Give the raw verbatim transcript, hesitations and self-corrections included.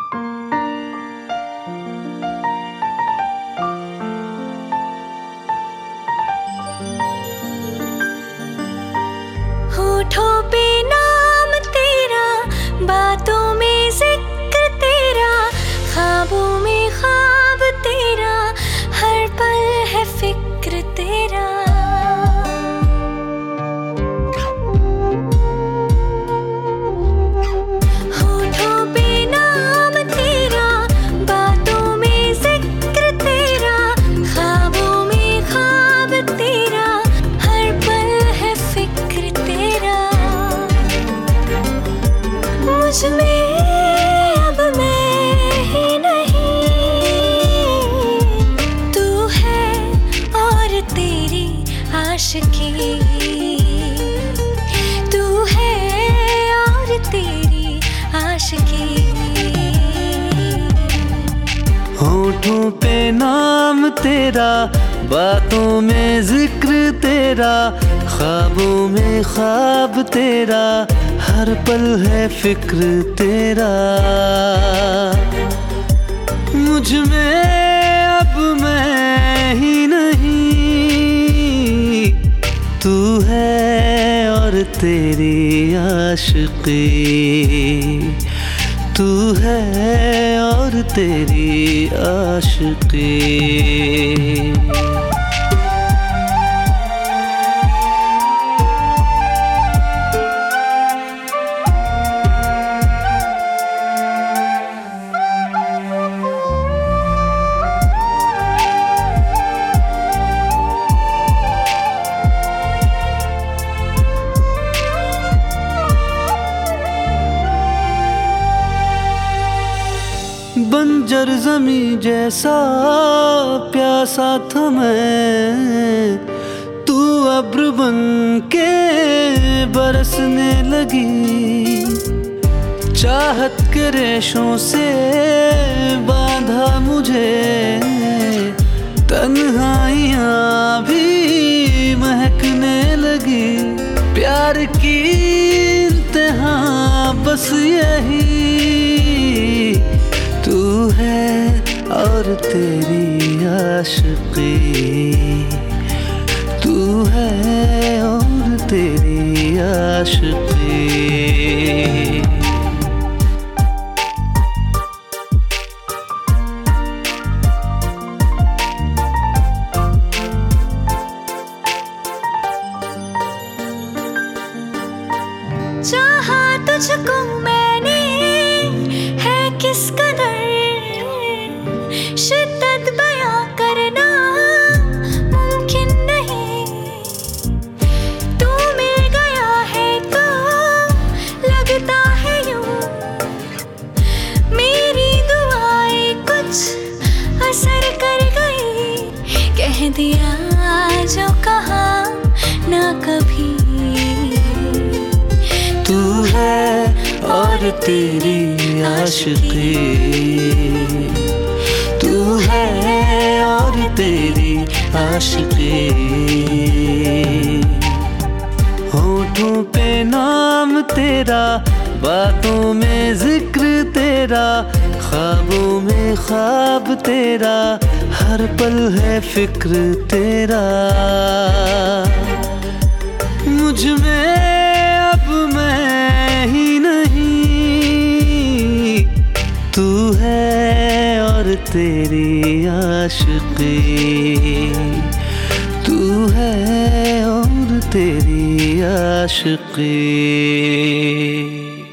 होठों पे नाम तेरा, बातों में जिक्र तेरा, ख्वाबों में ख्वाब तेरा, हर पल है फिक्र तेरा। होठों पे नाम तेरा, बातों में जिक्र तेरा, ख्वाबों में ख्वाब तेरा, हर पल है फिक्र तेरा। मुझ में अब मैं ही नहीं, तू है और तेरी आशिकी, तू है और तेरी आशिकी। होठों पे नाम तेरा, बातों में जिक्र तेरा, ख्वाबों में ख्वाब तेरा, हर पल है फिक्र तेरा। मुझ में अब मैं ही नहीं, तू है और तेरी आशिकी, तू है और तेरी आशिकी। बंजर ज़मीं जैसा प्यासा था मैं, तू अब्र बन के बरसने लगी। चाहत के रेशों से बांधा मुझे, तन्हाइयाँ भी महकने लगी। प्यार की इंतहा बस यही, तू है और तेरी आशिकी, तू है और तेरी आशिकी। चाहा तुझको मैंने है किस कदर, शिद्दत बयां करना मुमकिन नहीं। तू मिल गया है तो लगता है यूं, मेरी दुआएं कुछ असर कर गई। कह दिया जो कहा ना कभी, तू है और तेरी आशिकी, तू है और तेरी आशिकी। होठों पे नाम तेरा, बातों में जिक्र तेरा, ख्वाबों में ख्वाब तेरा, हर पल है फिक्र तेरा। मुझ में अब मैं ही नहीं, तू है और तेरी आशिकी, तू है और तेरी आशिकी।